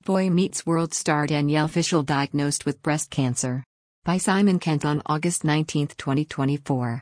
Boy Meets World star Danielle Fishel diagnosed with breast cancer. By Simon Kent on August 19, 2024.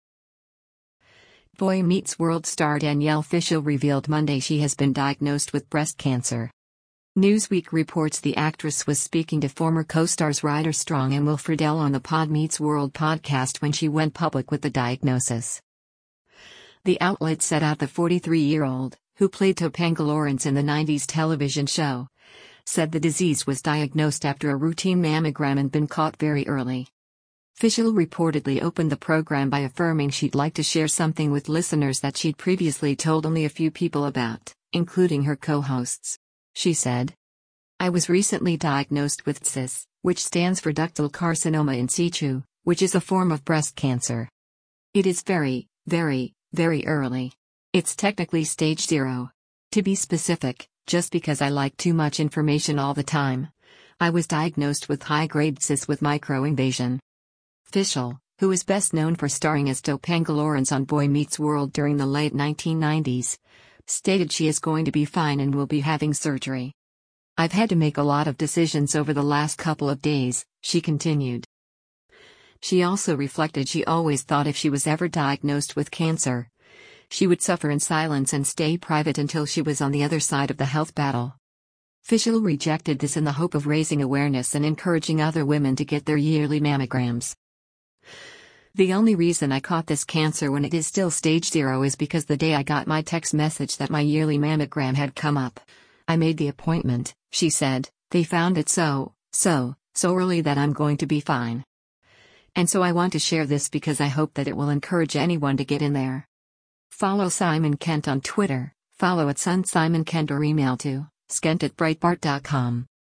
Boy Meets World star Danielle Fishel revealed Monday she has been diagnosed with breast cancer. Newsweek reports the actress was speaking to former co-stars Ryder Strong and Will Friedle on the Pod Meets World podcast when she went public with the diagnosis. The outlet said out the 43-year-old, who played Topanga Lawrence in the 90s television show, said the disease was diagnosed after a routine mammogram and been caught very early. Fishel reportedly opened the program by affirming she'd like to share something with listeners that she'd previously told only a few people about, including her co-hosts. She said, "I was recently diagnosed with CIS, which stands for ductal carcinoma in situ, which is a form of breast cancer. It is very, very, very early. It's technically stage 0. To be specific, just because I like too much information all the time, I was diagnosed with high-grade CIS with microinvasion." Fishel, who is best known for starring as Topanga Lawrence on Boy Meets World during the late 1990s, stated she is going to be fine and will be having surgery. "I've had to make a lot of decisions over the last couple of days," she continued. She also reflected she always thought if she was ever diagnosed with cancer, she would suffer in silence and stay private until she was on the other side of the health battle. Fishel rejected this in the hope of raising awareness and encouraging other women to get their yearly mammograms. "The only reason I caught this cancer when it is still stage 0 is because the day I got my text message that my yearly mammogram had come up. I made the appointment," she said. "They found it so early that I'm going to be fine. And so I want to share this because I hope that it will encourage anyone to get in there." Follow Simon Kent on Twitter, follow @SunSimonKent or email to skent@breitbart.com.